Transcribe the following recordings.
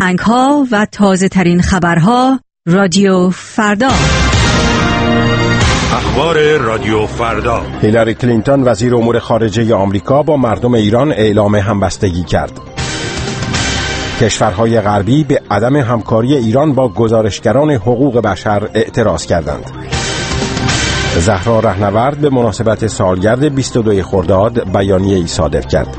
آهنگ‌ها و تازه‌ترین خبرها رادیو فردا. اخبار رادیو فردا. هیلاری کلینتون وزیر امور خارجه آمریکا با مردم ایران اعلام همبستگی کرد. کشورهای غربی به عدم همکاری ایران با گزارشگران حقوق بشر اعتراض کردند. زهرا رهنورد به مناسبت سالگرد 22 خرداد بیانیه‌ای صادر کرد.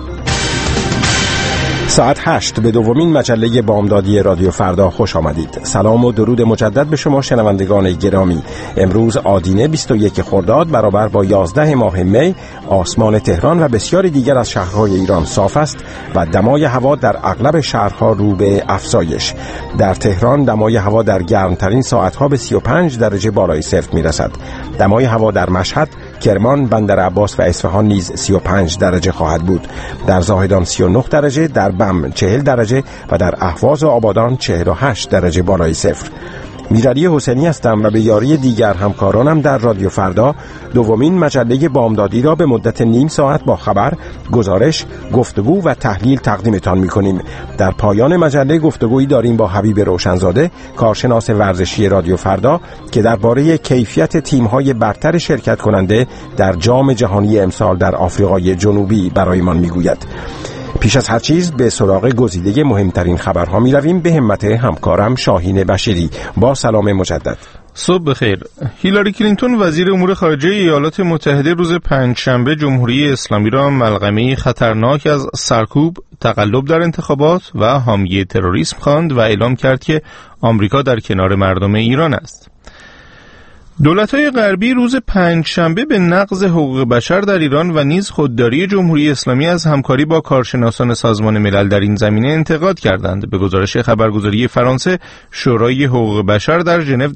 ساعت 8 به دومین مجله بامدادی رادیو فردا خوش آمدید. سلام و درود مجدد به شما شنوندگان گرامی. امروز آدینه 21 خرداد برابر با 11 ماه می، آسمان تهران و بسیاری دیگر از شهرهای ایران صاف است و دمای هوا در اغلب شهرها رو به افزایش. در تهران دمای هوا در گرمترین ساعتها به 35 درجه بالای صفر میرسد. دمای هوا در مشهد، کرمان، بندرعباس و اصفهان نیز 35 درجه خواهد بود. در زاهدان 39 درجه، در بم 40 درجه و در اهواز و آبادان 48 درجه بالای صفر. میرعلی حسینی هستم و به یاری دیگر همکارانم در رادیو فردا دومین مجله بامدادی را به مدت نیم ساعت با خبر، گزارش، گفتگو و تحلیل تقدیمتان می‌کنیم. در پایان مجله گفتگویی داریم با حبیب روشنزاده، کارشناس ورزشی رادیو فردا، که درباره کیفیت تیم‌های برتر شرکت کننده در جام جهانی امسال در آفریقای جنوبی برایمان میگوید. پیش از هر چیز به سراغ گزیده مهمترین خبرها می رویم به همت همکارم شاهین بشیری. با سلام مجدد. صبح بخیر. هیلاری کلینتون وزیر امور خارجه ایالات متحده روز پنجشنبه جمهوری اسلامی را ملغمه خطرناک از سرکوب، تقلب در انتخابات و حامی تروریسم خواند و اعلام کرد که آمریکا در کنار مردم ایران است. دولت‌های غربی روز پنجشنبه به نقض حقوق بشر در ایران و نیز خودداری جمهوری اسلامی از همکاری با کارشناسان سازمان ملل در این زمینه انتقاد کردند. به گزارش خبرگزاری فرانسه، شورای حقوق بشر در ژنو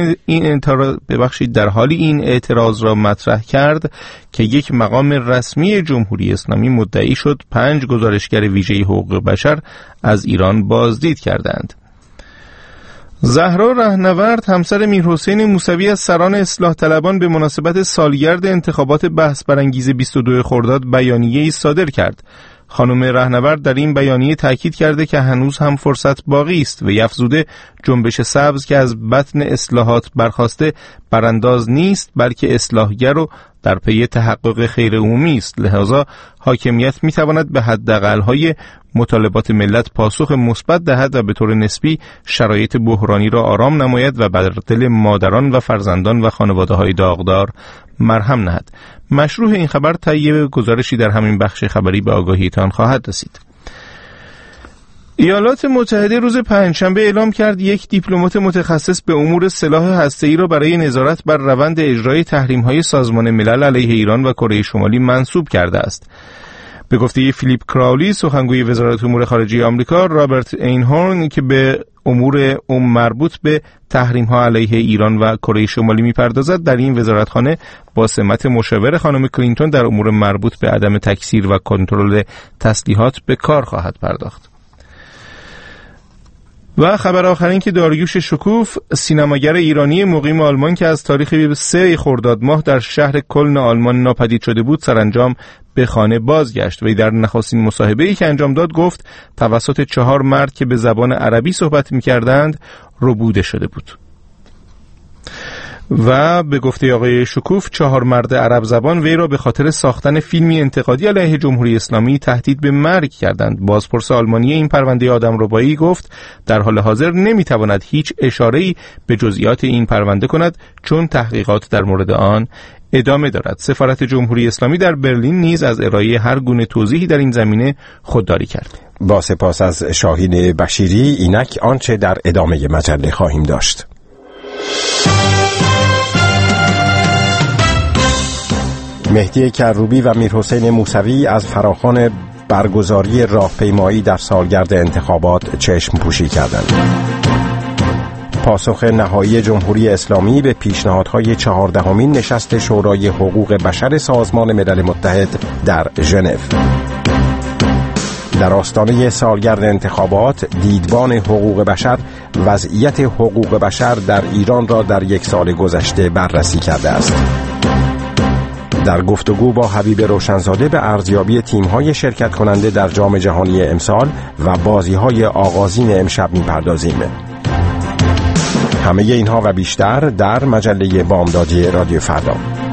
در حالی این اعتراض را مطرح کرد که یک مقام رسمی جمهوری اسلامی مدعی شد 5 گزارشگر ویژه حقوق بشر از ایران بازدید کردند. زهرا رهنورد همسر میرحسین موسوی از سران اصلاح طلبان به مناسبت سالگرد انتخابات بحث برانگیز 22 خرداد بیانیه‌ای صادر کرد. خانم رهنورد در این بیانیه تاکید کرده که هنوز هم فرصت باقی است و افزوده جنبش سبز که از بطن اصلاحات برخاسته برانداز نیست، بلکه اصلاحگر و در پی تحقق خیر عمومی است. لذا حاکمیت میتواند به حداقل‌های مطالبات ملت پاسخ مثبت دهد و به طور نسبی شرایط بحرانی را آرام نماید و بر دل مادران و فرزندان و خانواده‌های داغدار مرهم نهد. مشروع این خبر تهیه گزارشی در همین بخش خبری به آگاهیتان خواهد رسید. ایالات متحده روز پنجشنبه اعلام کرد یک دیپلمات متخصص به امور سلاح هسته‌ای را برای نظارت بر روند اجرای تحریم‌های سازمان ملل علیه ایران و کره شمالی منصوب کرده است. به گفته فیلیپ کراولی، سخنگوی وزارت امور خارجه آمریکا، رابرت اینهورن که به امور مربوط به تحریم‌ها علیه ایران و کره شمالی می‌پردازد، در این وزارتخانه با سمت مشاور خانم کلینتون در امور مربوط به عدم تکثیر و کنترل تسلیحات به کار خواهد پرداخت. و خبر آخرین که داریوش شکوف، سینماگر ایرانی مقیم آلمان که از تاریخ 3 خرداد ماه در شهر کلن آلمان ناپدید شده بود، سرانجام به خانه بازگشت. وی در نخستین مصاحبه‌ای که انجام داد گفت توسط 4 مرد که به زبان عربی صحبت می‌کردند ربوده شده بود. و به گفته آقای شکوف، 4 مرد عرب زبان وی را به خاطر ساختن فیلمی انتقادی علیه جمهوری اسلامی تهدید به مرگ کردند. بازپرس آلمانی این پرونده آدمربایی گفت در حال حاضر نمیتواند هیچ اشاره‌ای به جزئیات این پرونده کند چون تحقیقات در مورد آن ادامه دارد. سفارت جمهوری اسلامی در برلین نیز از ارائه هر گونه توضیحی در این زمینه خودداری کرد. با سپاس از شاهین بشیری. اینک آنچه در ادامه مجله خواهیم داشت. مهدی کروبی و میرحسین موسوی از فراخوان برگزاری راهپیمایی در سالگرد انتخابات چشم پوشی کردند. پاسخ نهایی جمهوری اسلامی به پیشنهادهای 14مین نشست شورای حقوق بشر سازمان ملل متحد در ژنو. در آستانه سالگرد انتخابات، دیدبان حقوق بشر وضعیت حقوق بشر در ایران را در 1 سال گذشته بررسی کرده است. در گفتگو با حبیب روشنزاده به ارزیابی تیم‌های شرکت کننده در جام جهانی امسال و بازی‌های آغازین امشب می‌پردازیم. همه اینها و بیشتر در مجله بامدادی رادیو فردا.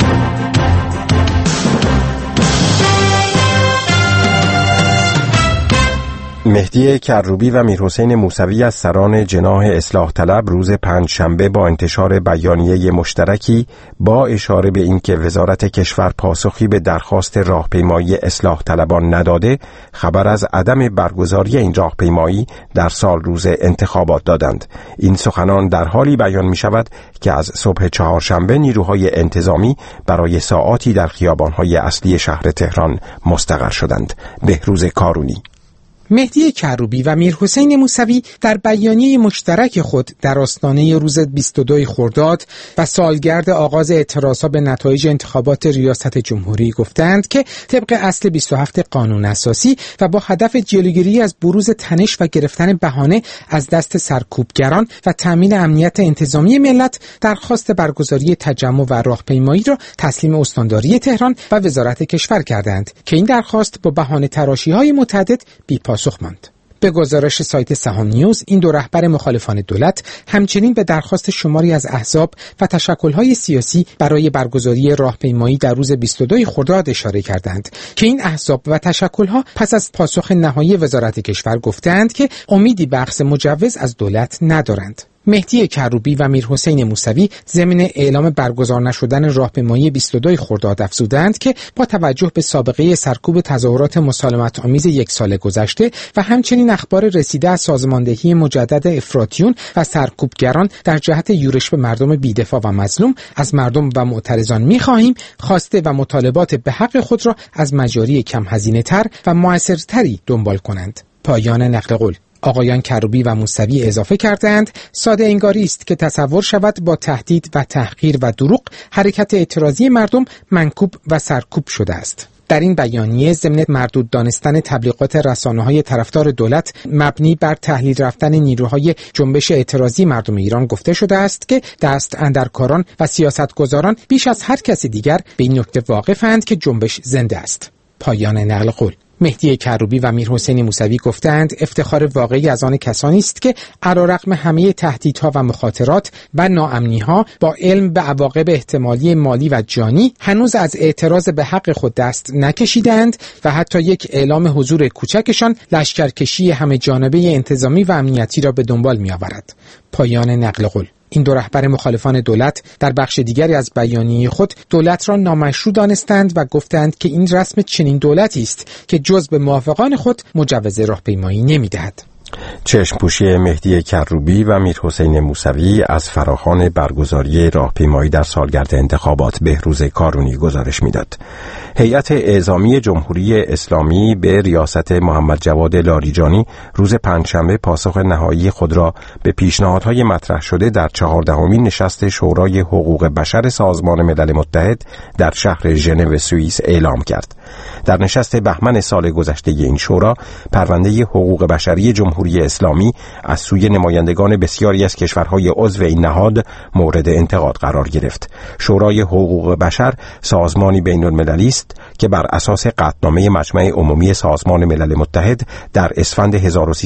مهدی کروبی و میرحسین موسوی از سران جناح اصلاح طلب روز پنجشنبه با انتشار بیانیه مشترکی با اشاره به اینکه وزارت کشور پاسخی به درخواست راهپیمایی اصلاح طلبان نداده، خبر از عدم برگزاری این راهپیمایی در سال روز انتخابات دادند. این سخنان در حالی بیان می شود که از صبح چهارشنبه نیروهای انتظامی برای ساعاتی در خیابان‌های اصلی شهر تهران مستقر شدند. بهروز کارونی. مهدی کروبی و میرحسین موسوی در بیانیه مشترک خود در آستانه روز 22 خرداد و سالگرد آغاز اعتراضها به نتایج انتخابات ریاست جمهوری گفتند که طبق اصل 27 قانون اساسی و با هدف جلوگیری از بروز تنش و گرفتن بهانه از دست سرکوبگران و تامین امنیت انتظامی ملت، درخواست برگزاری تجمع و راهپیمایی را تسلیم استانداری تهران و وزارت کشور کردند که این درخواست با بهانه تراشی‌های متعدد بی‌پاسخ ماند. به گزارش سایت سهام نیوز، این دو رهبر مخالفان دولت همچنین به درخواست شماری از احزاب و تشکل‌های سیاسی برای برگزاری راهپیمایی در روز 22 خرداد اشاره کردند که این احزاب و تشکل‌ها پس از پاسخ نهایی وزارت کشور گفتند که امیدی به اخذ مجوز از دولت ندارند. مهدی کروبی و میرحسین موسوی ضمن اعلام برگزار نشدن راهپیمایی 22 خرداد افزودند که با توجه به سابقه سرکوب تظاهرات مسالمت آمیز یک سال گذشته و همچنین اخبار رسیده از سازماندهی مجدد افراطیون و سرکوبگران در جهت یورش به مردم بی‌دفاع و مظلوم، از مردم و معترضان می‌خواهیم خواسته و مطالبات به حق خود را از مجاری کم هزینه‌تر و مؤثرتری دنبال کنند. پایان نقل قول. آقایان کروبی و موسوی اضافه کردند ساده انگاری است که تصور شود با تهدید و تحقیر و دروغ حرکت اعتراضی مردم منکوب و سرکوب شده است. در این بیانیه ضمن مردود دانستن تبلیغات رسانه‌های طرفدار دولت مبنی بر تحلیل رفتن نیروهای جنبش اعتراضی مردم ایران گفته شده است که دست اندرکاران و سیاستگزاران بیش از هر کسی دیگر به این نکته واقفند که جنبش زنده است. پایان نقل قول. مهدی کروبی و میرحسین موسوی گفتند افتخار واقعی از آن کسانی است که علیرغم همه تهدیدها و مخاطرات و ناامنی‌ها با علم به عواقب احتمالی مالی و جانی هنوز از اعتراض به حق خود دست نکشیدند و حتی یک اعلام حضور کوچکشان لشکرکشی همه جانبه انتظامی و امنیتی را به دنبال می‌آورد. پایان نقل قول. این دو رهبر مخالفان دولت در بخش دیگری از بیانیه خود دولت را نامشروع دانستند و گفتند که این رسم چنین دولتی است که جز به موافقان خود مجوز راهپیمایی نمی‌دهد. چشم پوشی مهدی کروبی و میرحسین موسوی از فراخوان برگزاری راهپیمایی در سالگرد انتخابات. بهروز کارونی گزارش میداد. هیئت اعزامی جمهوری اسلامی به ریاست محمد جواد لاریجانی روز پنجشنبه پاسخ نهایی خود را به پیشنهادهای مطرح شده در 14مین نشست شورای حقوق بشر سازمان ملل متحد در شهر ژنو سوئیس اعلام کرد. در نشست بهمن سال گذشته این شورا، پرونده حقوق بشری جمهوری اسلامی از سوی نمایندگان بسیاری از کشورهای عضو این نهاد مورد انتقاد قرار گرفت. شورای حقوق بشر سازمانی بین‌المللی است که بر اساس قطعنامه مجمع عمومی سازمان ملل متحد در اسفند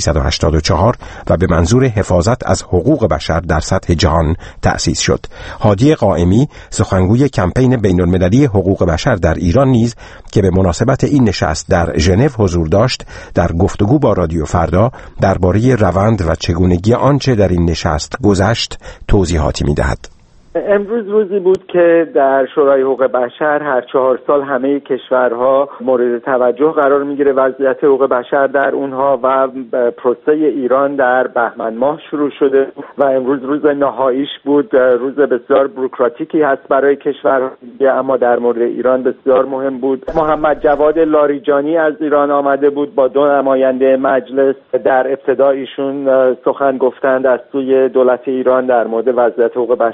1384 و به منظور حفاظت از حقوق بشر در سطح جهان تأسیس شد. هادی قائمی، سخنگوی کمپین بین‌المللی حقوق بشر در ایران نیز که به مناسبت این نشست در ژنو حضور داشت، در گفتگو با رادیو فردا درباره روند و چگونگی آنچه در این نشست گذشت توضیحاتی می‌دهد. امروز روزی بود که در شورای حقوق بشر هر 4 سال همه کشورها مورد توجه قرار میگیره وضعیت حقوق بشر در اونها و پروسه ایران در بهمن ماه شروع شده و امروز روز نهاییش بود. روز بسیار بوروکراتیکی هست برای کشورها اما در مورد ایران بسیار مهم بود. محمد جواد لاریجانی از ایران آمده بود با 2 نماینده مجلس. در ابتدا ایشون سخن گفتند از سوی دولت ایران در مورد وضعیت حقوق بشر و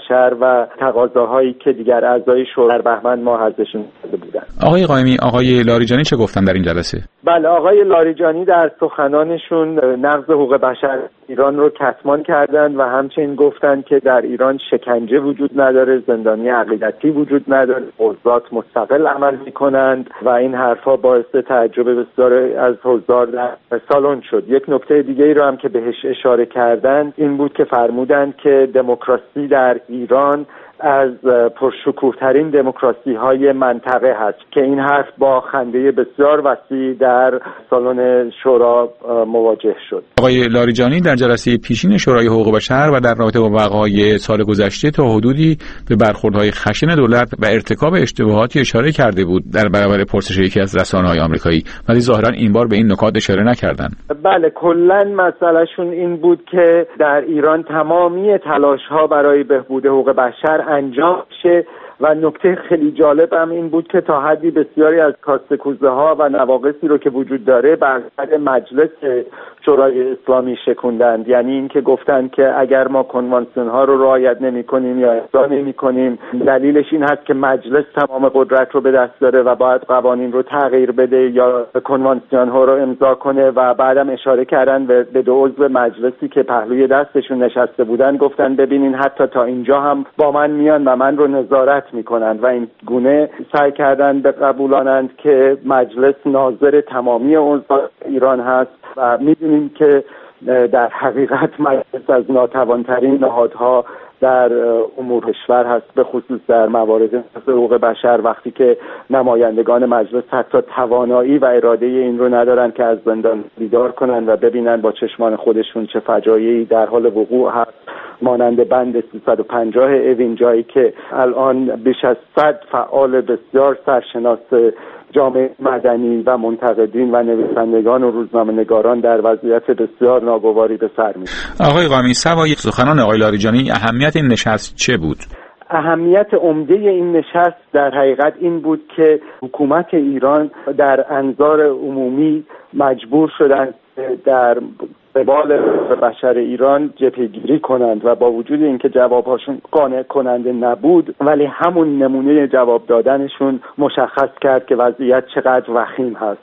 و تقاضاهایی که دیگر اعضای شورا در بهمن ماه ازشون کرده بودند. آقای قائمی، آقای لاریجانی چه گفتن در این جلسه؟ بله، آقای لاریجانی در سخنانشون نقض حقوق بشر ایران رو کتمان کردند و همچنین گفتند که در ایران شکنجه وجود نداره، زندانی عقیدتی وجود نداره، قضات مستقل عمل میکنند و این حرفا باعث تعجب بسیار از حضار در سالن شد. یک نکته دیگه ای رو هم که بهش اشاره کردند این بود که فرمودند که دموکراسی در ایران از پرشکوه‌ترین دموکراسی‌های منطقه هست که این حرف با خنده بسیار وسیع در سالن شورا مواجه شد. آقای لاریجانی در جلسه پیشین شورای حقوق بشر و در رابطه با وقایع سال گذشته تا حدودی به برخوردهای خشن دولت و ارتکاب اشتباهاتی اشاره کرده بود در برابر پرسش یکی از رسانه‌های آمریکایی، ولی ظاهراً این بار به این نکات اشاره نکردند. بله، کلاً مسئلهشون این بود که در ایران تمامی تلاش‌ها برای بهبود حقوق بشر انجام شه و نکته خیلی جالب هم این بود که تا حدی بسیاری از کاسته کوزه ها و نواقصی رو که وجود داره بر مجلس شورای اسلامی شکوندند. یعنی این که گفتند که اگر ما کنوانسیون ها رو رعایت نمی کنیم یا اجرا نمی کنیم دلیلش این هست که مجلس تمام قدرت رو به دست داره و باید قوانین رو تغییر بده یا کنوانسیون ها رو امضا کنه و بعدم اشاره کردن به دو عضو مجلسی که پهلوی دستشون نشسته بودن، گفتن ببینین حتی تا اینجا هم با من میان و من رو نظارت میکنند و این گونه سعی کردن به قبولانند که مجلس ناظر تمامی اوضاع ایران هست و میدونیم که در حقیقت مجلس از ناتوانترین نهادها در امور کشور هست، به خصوص در موارد حقوق بشر، وقتی که نمایندگان مجلس حتی توانایی و اراده این رو ندارن که از زندان بیدار کنن و ببینن با چشمان خودشون چه فجایعی در حال وقوع هست، مانند بند 350 اوین، جایی که الان بیش از 100 فعال بسیار سرشناس جامعه مدنی و منتقدین و نویسندگان و روزنامه‌نگاران در وضعیت بسیار ناگواری به سر می‌برند. آقای قائمی، سوای سخنان آقای لاریجانی اهمیت این نشست چه بود؟ اهمیت عمده این نشست در حقیقت این بود که حکومت ایران در انظار عمومی مجبور شدند در قبال بشر ایران جبهه‌گیری کنند و با وجود اینکه جوابهاشون قانع کننده نبود ولی همون نمونه جواب دادنشون مشخص کرد که وضعیت چقدر وخیم هست.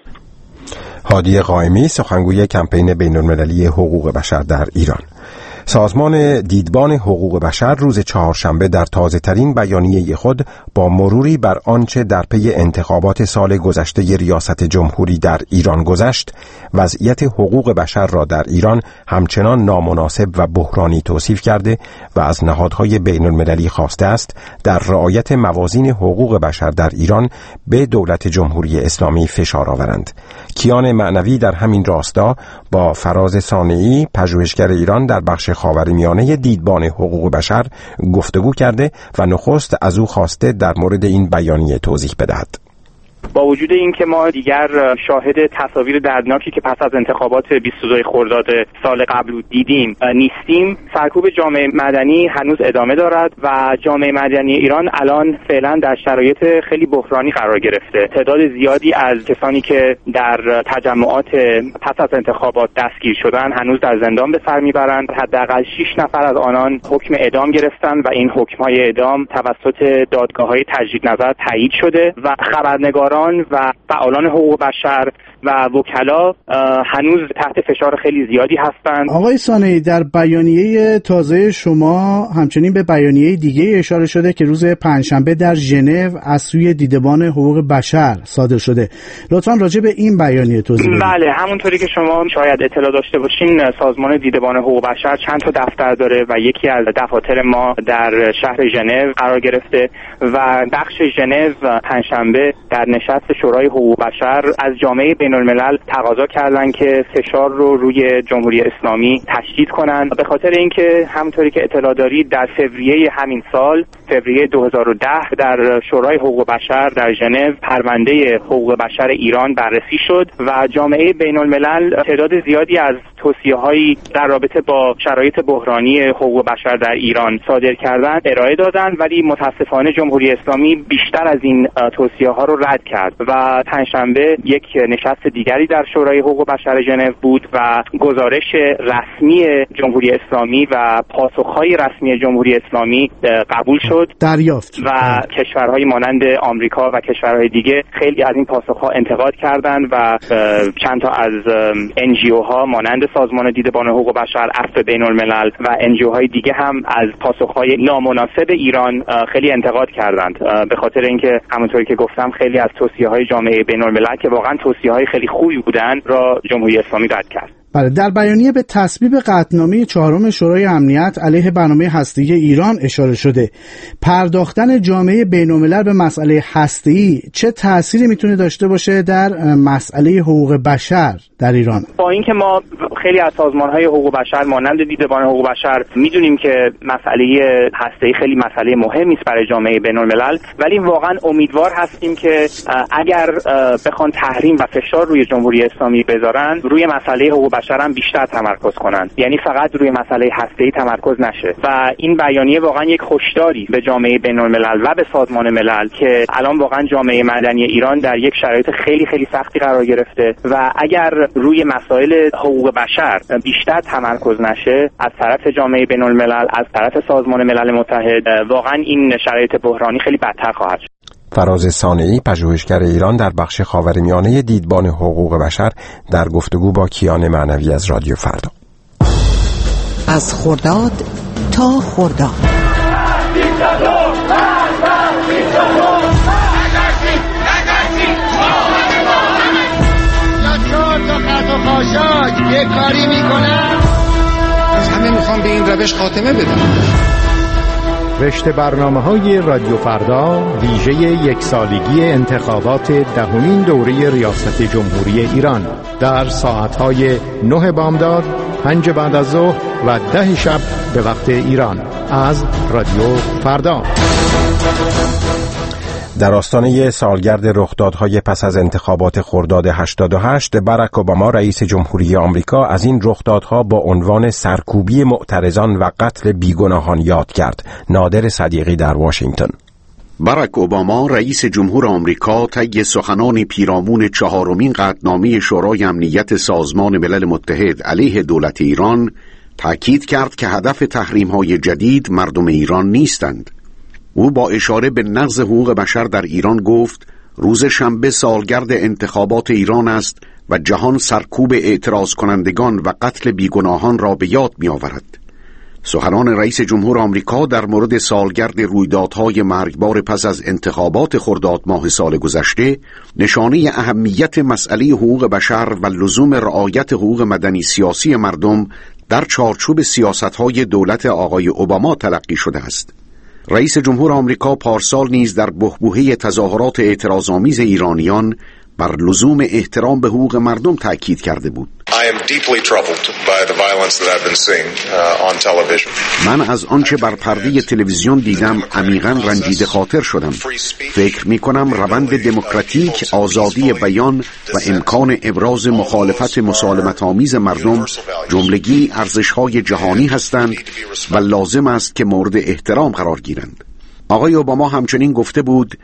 هادی قائمی، سخنگوی کمپین بین‌المللی حقوق بشر در ایران. سازمان دیدبان حقوق بشر روز چهارشنبه در تازه‌ترین بیانیه خود با مروری بر آنچه در پی انتخابات سال گذشته ریاست جمهوری در ایران گذشت، وضعیت حقوق بشر را در ایران همچنان نامناسب و بحرانی توصیف کرده و از نهادهای بین‌المللی خواسته است در رعایت موازین حقوق بشر در ایران به دولت جمهوری اسلامی فشار آورند. کیان معنوی در همین راستا با فراز صانعی، پژوهشگر ایران در بخش خاورمیانه دیدبان حقوق بشر گفتگو کرده و نخست از او خواسته در مورد این بیانیه توضیح بدهد. با وجود این که ما دیگر شاهد تصاویر دردناکی که پس از انتخابات 22 خرداد سال قبل دیدیم نیستیم، سرکوب جامعه مدنی هنوز ادامه دارد و جامعه مدنی ایران الان فعلا در شرایط خیلی بحرانی قرار گرفته. تعداد زیادی از کسانی که در تجمعات پس از انتخابات دستگیر شدن هنوز در زندان به سر میبرند. حداقل 6 نفر از آنان حکم اعدام گرفتند و این حکم‌های اعدام توسط دادگاه‌های تجدید نظر تایید شده و خبرنگاران و فعالان حقوق بشر و وکلا هنوز تحت فشار خیلی زیادی هستند. آقای صانعی، در بیانیه تازه شما همچنین به بیانیه دیگه اشاره شده که روز پنجشنبه در ژنو از سوی دیدبان حقوق بشر صادر شده. لطفاً راجع به این بیانیه توضیح بدید. بله، همونطوری که شما شاید اطلاع داشته باشین، سازمان دیدبان حقوق بشر چند تا دفتر داره و یکی از دفاتر ما در شهر ژنو قرار گرفته و بخش ژنو پنجشنبه در نشست شورای حقوق بشر از جامعه بین‌الملل تقاضا کردن که فشار رو روی جمهوری اسلامی تشدید کنن، به خاطر اینکه همونطوری که اطلاع دارید در فوریه همین سال، فوریه 2010، در شورای حقوق بشر در ژنو پرونده حقوق بشر ایران بررسی شد و جامعه بین‌الملل تعداد زیادی از توصیه‌هایی در رابطه با شرایط بحرانی حقوق بشر در ایران صادر کردن ارائه دادن، ولی متاسفانه جمهوری اسلامی بیشتر از این توصیه‌ها رو رد کرد و پنجشنبه یک نشست دیگری در شورای حقوق بشر ژنو بود و گزارش رسمی جمهوری اسلامی و پاسخ‌های رسمی جمهوری اسلامی قبول شد دریافت و کشورهای مانند آمریکا و کشورهای دیگه خیلی از این پاسخ‌ها انتقاد کردند و چند تا از NGO ها مانند سازمان دیدبان حقوق بشر، عفو بین‌الملل و NGO های دیگه هم از پاسخ‌های نامناسب ایران خیلی انتقاد کردند، به خاطر اینکه همونطوری که گفتم خیلی از توصیه‌های جامعه بین‌الملل که واقعا توصیه‌های خیلی خوبی بودن را جمهوری اسلامی رد کرد. بله، در بیانیه به تصویب قطعنامه 4 شورای امنیت علیه برنامه هسته‌ای ایران اشاره شده. پرداختن جامعه بین‌الملل به مسئله هسته‌ای چه تأثیری میتونه داشته باشه در مسئله حقوق بشر در ایران؟ با اینکه ما خیلی از سازمان‌های حقوق بشر مانند دیدبان حقوق بشر میدونیم که مسئله هسته‌ای خیلی مسئله مهمی است برای جامعه بین‌الملل، ولی واقعا امیدوار هستیم که اگر بخوان تحریم و فشار روی جمهوری اسلامی بذارن، روی مسئله حقوق بشر هم بیشتر تمرکز کنند، یعنی فقط روی مسئله هسته‌ای تمرکز نشه. و این بیانیه واقعا یک هشداری به جامعه بین‌الملل و به سازمان ملل که الان واقعا جامعه مدنی ایران در یک شرایط خیلی خیلی سختی قرار گرفته و اگر روی مسائل حقوق بشر بیشتر تمرکز نشه از طرف جامعه بین‌الملل، از طرف سازمان ملل متحد، واقعا این شرایط بحرانی خیلی بدتر خواهد شد. فراز صانعی، پژوهشگر ایران در بخش خاورمیانه دیدبان حقوق بشر، در گفتگو با کیان معنوی از رادیو فردا. از خرداد تا خرداد یه کاری میکنم از همه میخوام به این روش خاتمه بدم. رشته برنامه‌های رادیو فردا ویژه یکسالگی انتخابات 10مین دوره ریاست جمهوری ایران در ساعت‌های 9 بامداد، 5 بعد از ظهر و 10 شب به وقت ایران از رادیو فردا. در آستانه سالگرد رخدادهای پس از انتخابات خرداد 88، باراک اوباما رئیس جمهوری آمریکا از این رخدادها با عنوان سرکوبی معترضان و قتل بیگناهان یاد کرد. نادر صدیقی در واشنگتن. باراک اوباما رئیس جمهور آمریکا طی سخنان پیرامون 4مین قطعنامه شورای امنیت سازمان ملل متحد علیه دولت ایران تأکید کرد که هدف تحریم‌های جدید مردم ایران نیستند. او با اشاره به نقض حقوق بشر در ایران گفت روز شنبه سالگرد انتخابات ایران است و جهان سرکوب اعتراض کنندگان و قتل بیگناهان را به یاد می آورد. سخنان رئیس جمهور آمریکا در مورد سالگرد رویدادهای مرگبار پس از انتخابات خرداد ماه سال گذشته نشانه اهمیت مسئله حقوق بشر و لزوم رعایت حقوق مدنی سیاسی مردم در چارچوب سیاست‌های دولت آقای اوباما تلقی شده است. رئیس جمهور آمریکا پارسال نیز در بحبوحه تظاهرات اعتراض‌آمیز ایرانیان بر لزوم احترام به حقوق مردم تأکید کرده بود. من از آنچه بر پرده تلویزیون دیدم عمیقاً رنجیده خاطر شدم. فکر می‌کنم روند دموکراتیک، آزادی بیان و امکان ابراز مخالفت مسالمت‌آمیز مردم جملگی ارزش‌های جهانی هستند و لازم است که مورد احترام قرار گیرند. آقای اوباما همچنین گفته بود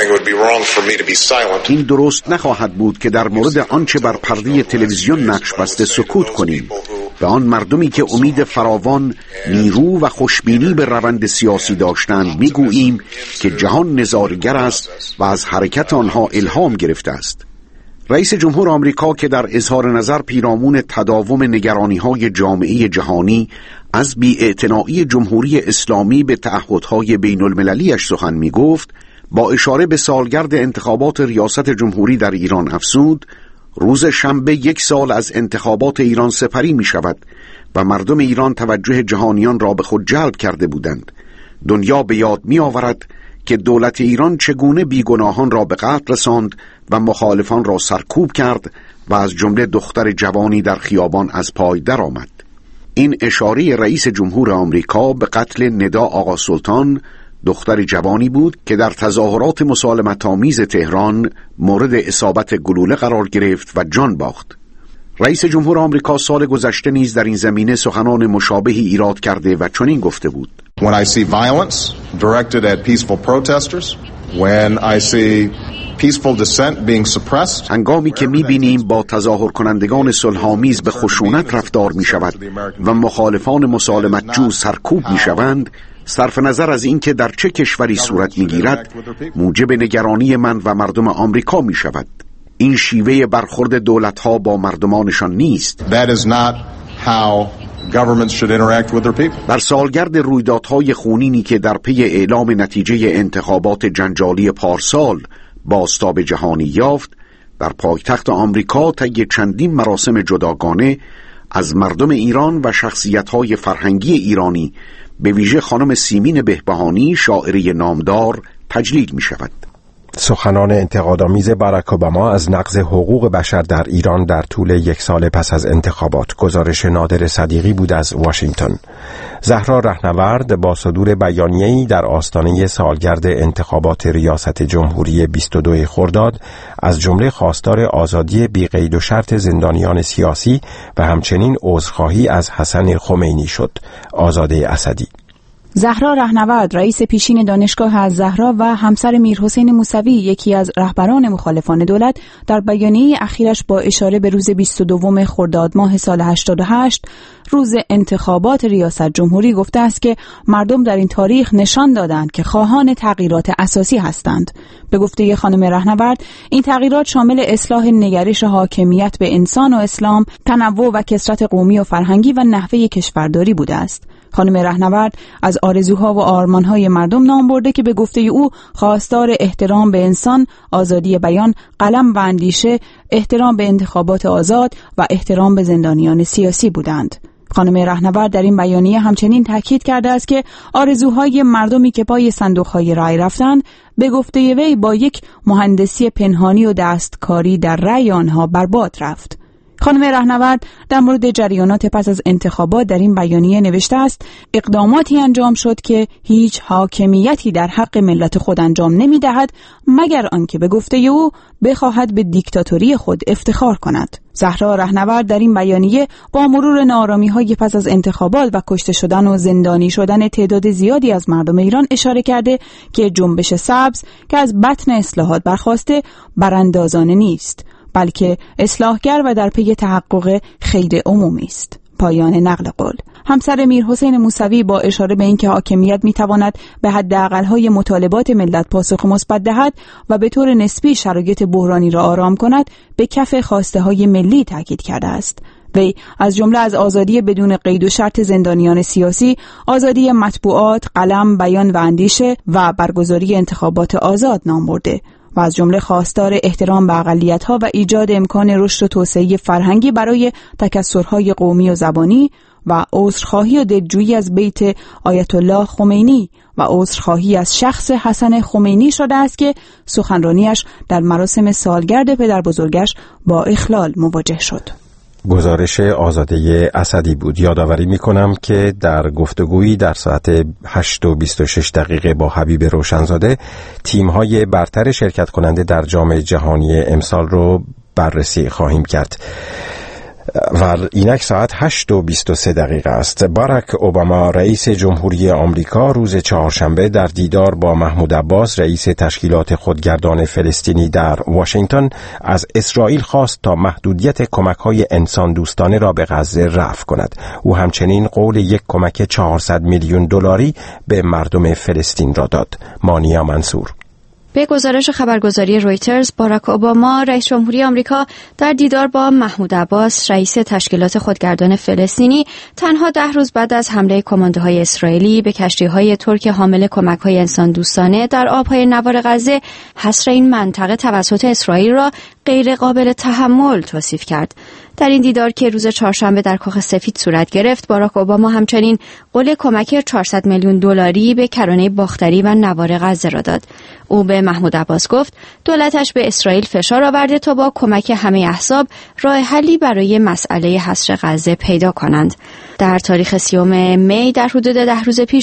این درست نخواهد بود که در مورد آنچه بر پرده تلویزیون نقش بسته سکوت کنیم. به آن مردمی که امید فراوان، نیرو و خوشبینی به روند سیاسی داشتند میگوییم که جهان نظارگر است و از حرکت آنها الهام گرفته است. رئیس جمهور آمریکا که در اظهار نظر پیرامون تداوم نگرانی‌های جامعه جهانی از بی‌اعتنایی جمهوری اسلامی به تعهدهای بین‌المللی‌اش سخن می‌گفت، با اشاره به سالگرد انتخابات ریاست جمهوری در ایران افزود: روز شنبه 1 سال از انتخابات ایران سپری می‌شود و مردم ایران توجه جهانیان را به خود جلب کرده بودند. دنیا به یاد می‌آورد که دولت ایران چگونه بیگناهان را به قتل رساند و مخالفان را سرکوب کرد و از جمله دختر جوانی در خیابان از پای درآمد. این اشاره رئیس جمهور آمریکا به قتل ندا آقا سلطان، دختر جوانی بود که در تظاهرات مسالمت‌آمیز تهران مورد اصابت گلوله قرار گرفت و جان باخت. رئیس جمهور آمریکا سال گذشته نیز در این زمینه سخنان مشابهی ایراد کرده و چنین گفته بود: When I see violence directed at peaceful protesters, when I see peaceful dissent being suppressed. هنگامی که می‌بینیم با تظاهر کنندگان صلح‌آمیز به خشونت رفتار می‌شود و مخالفان مسالمت جو سرکوب می‌شوند، صرف نظر از اینکه در چه کشوری صورت می‌گیرد، موجب نگرانی من و مردم آمریکا می‌شود. این شیوه برخورد دولت‌ها با مردمانشان نیست. That is not how governments should interact with their people. در سالگرد رویدادهای خونینی که در پی اعلام نتیجه انتخابات جنجالی پارسال بازتاب جهانی یافت، در پایتخت آمریکا طی چندین مراسم جداگانه از مردم ایران و شخصیت‌های فرهنگی ایرانی، به ویژه خانم سیمین بهبهانی شاعره نامدار، تجلیل می‌شود. سخنان انتقادآمیز باراک اوباما از نقض حقوق بشر در ایران در طول یک سال پس از انتخابات. گزارش نادر صدیقی بود از واشنگتن. زهرا رهنورد با صدور بیانیه‌ای در آستانه سالگرد انتخابات ریاست جمهوری 22 خرداد از جمله خواستار آزادی بی قید و شرط زندانیان سیاسی و همچنین عذرخواهی از حسن خمینی شد. آزاده اسدی. زهرا رهنورد، رئیس پیشین دانشگاه الزهرا و همسر میرحسین موسوی، یکی از رهبران مخالفان دولت، در بیانیه اخیرش با اشاره به روز 22 خرداد ماه سال 88، روز انتخابات ریاست جمهوری، گفته است که مردم در این تاریخ نشان دادند که خواهان تغییرات اساسی هستند. به گفته خانم رهنورد، این تغییرات شامل اصلاح نگرش حاکمیت به انسان و اسلام، تنوع و کثرت قومی و فرهنگی و نحوه کشورداری بوده است. خانم رهنورد از آرزوها و آرمانهای مردم نام برده که به گفته او خواستار احترام به انسان، آزادی بیان، قلم و اندیشه، احترام به انتخابات آزاد و احترام به زندانیان سیاسی بودند. خانم رهنورد در این بیانیه همچنین تاکید کرده است که آرزوهای مردمی که پای صندوق‌های رای رفتند، به گفته وی با یک مهندسی پنهانی و دستکاری در رای آنها برباد رفت. خانم رهنورد در مورد جریانات پس از انتخابات در این بیانیه نوشته است: اقداماتی انجام شد که هیچ حاکمیتی در حق ملت خود انجام نمی‌دهد مگر آنکه به گفته او بخواهد به دیکتاتوری خود افتخار کند. زهرا رهنورد در این بیانیه با مرور ناآرامی‌های پس از انتخابات و کشته شدن و زندانی شدن تعداد زیادی از مردم ایران اشاره کرده که جنبش سبز که از بطن اصلاحات برخاسته براندازانه نیست، بلکه اصلاحگر و در پی تحقق خیر عمومی است. پایان نقل قول. همسر میرحسین موسوی با اشاره به اینکه حاکمیت میتواند به حداقل‌های مطالبات ملت پاسخ مثبت دهد و به طور نسبی شرایط بحرانی را آرام کند، به کف خواسته‌های ملی تاکید کرده است. وی از جمله از آزادی بدون قید و شرط زندانیان سیاسی، آزادی مطبوعات، قلم، بیان و اندیشه و برگزاری انتخابات آزاد نام برده و از جمله خواستار احترام به اقلیت‌ها و ایجاد امکان رشد و توسعه فرهنگی برای تکثرهای قومی و زبانی و عذرخواهی و دلجویی از بیت آیت الله خمینی و عذرخواهی از شخص حسن خمینی شده است که سخنرانیش در مراسم سالگرد پدر بزرگش با اخلال مواجه شد. گزارش آزاده اسدی بود. یادآوری می‌کنم که در گفتگویی در ساعت 8:26 با حبیب روشنزاده، تیم‌های برتر شرکت کننده در جام جهانی امسال رو بررسی خواهیم کرد. و اینک ساعت 8:23 است. باراک اوباما رئیس جمهوری آمریکا روز چهارشنبه در دیدار با محمود عباس رئیس تشکیلات خودگردان فلسطینی در واشنگتن از اسرائیل خواست تا محدودیت کمک‌های انسان دوستانه را به غزه رفع کند. او همچنین قول یک کمک 400 میلیون دلاری به مردم فلسطین را داد. مانیا منصور. به گزارش خبرگزاری رویترز، باراک اوباما رئیس جمهوری آمریکا در دیدار با محمود عباس رئیس تشکیلات خودگردان فلسطینی تنها 10 روز بعد از حمله کماندوهای اسرائیلی به کشتی‌های ترک حامل کمک‌های انسان دوستانه در آب‌های نوار غزه حصر این منطقه توسط اسرائیل را غیر قابل تحمل توصیف کرد. در این دیدار که روز چهارشنبه در کاخ سفید صورت گرفت، باراک اوباما همچنین قول کمک 400 میلیون دلاری به کرانه باختری و نوار غزه را داد. او به محمود عباس گفت دولتش به اسرائیل فشار آورده تا با کمک همه احزاب راه حلی برای مسئله حصر غزه پیدا کنند. در تاریخ 30 می در حدود 10 روز پیش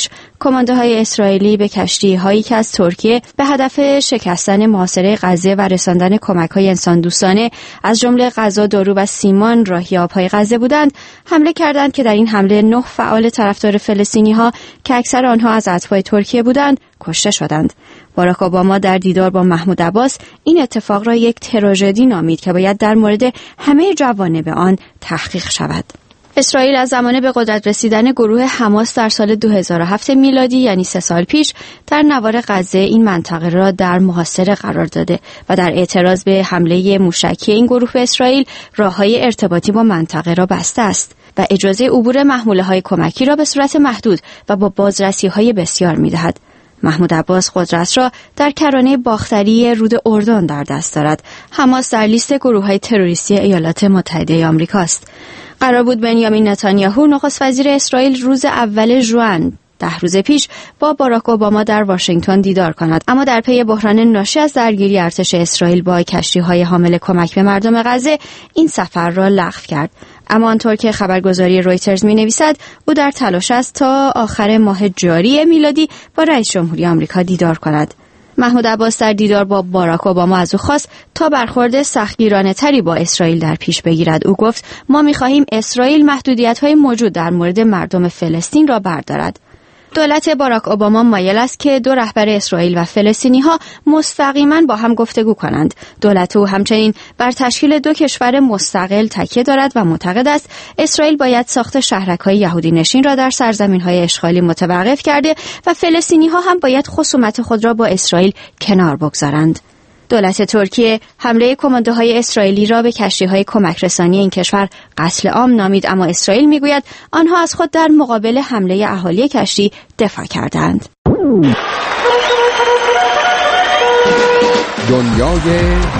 کماندوهای اسرائیلی به کشتی‌هایی که از ترکیه به هدف شکستن محاصره غزه و رساندن کمک‌های انسان‌دوستانه از جمله غذا، دارو و سیمان راهی آب‌های غزه بودند، حمله کردند که در این حمله 9 فعال طرفدار فلسطینی‌ها که اکثر آنها از اتباع ترکیه بودند، کشته شدند. باراک اوباما در دیدار با محمود عباس این اتفاق را یک تراژدی نامید که باید در مورد همه جوانب آن تحقیق شود. اسرائیل از زمان به قدرت رسیدن گروه حماس در سال 2007 میلادی یعنی 3 سال پیش در نوار غزه این منطقه را در محاصره قرار داده و در اعتراض به حمله موشکی این گروه به اسرائیل راههای ارتباطی با منطقه را بسته است و اجازه عبور محموله‌های کمکی را به صورت محدود و با بازرسی‌های بسیار می‌دهد. محمود عباس قدرت را در کرانه باختری رود اردن در دست دارد. حماس در لیست گروه‌های تروریستی ایالات متحده آمریکا است. قرار بود بنیامین نتانیاهو نخست وزیر اسرائیل روز اول ژوئن 10 روز پیش با باراک اوباما در واشنگتن دیدار کند، اما در پی بحران ناشی از درگیری ارتش اسرائیل با کشتی‌های حامل کمک به مردم غزه این سفر را لغو کرد. اما آنطور که خبرگزاری رویترز می‌نویسد او در تلاش است تا آخر ماه جاری میلادی با رئیس جمهوری آمریکا دیدار کند. محمود عباس در دیدار با باراک اوباما از او خواست تا برخورد سختگیرانه‌تری با اسرائیل در پیش بگیرد. او گفت ما می‌خواهیم اسرائیل محدودیت‌های موجود در مورد مردم فلسطین را بردارد. دولت باراک اوباما مایل است که دو رهبر اسرائیل و فلسطینی‌ها مستقیما با هم گفتگو کنند. دولت او همچنین بر تشکیل 2 کشور مستقل تکیه دارد و معتقد است اسرائیل باید ساخت شهرک‌های یهودی نشین را در سرزمین‌های اشغالی متوقف کرده و فلسطینی‌ها هم باید خصومت خود را با اسرائیل کنار بگذارند. دولت ترکیه حمله کماندوهای اسرائیلی را به کشتی‌های کمک رسانی این کشور قتل عام نامید، اما اسرائیل میگوید آنها از خود در مقابل حمله اهالی کشتی دفاع کردند. دنیای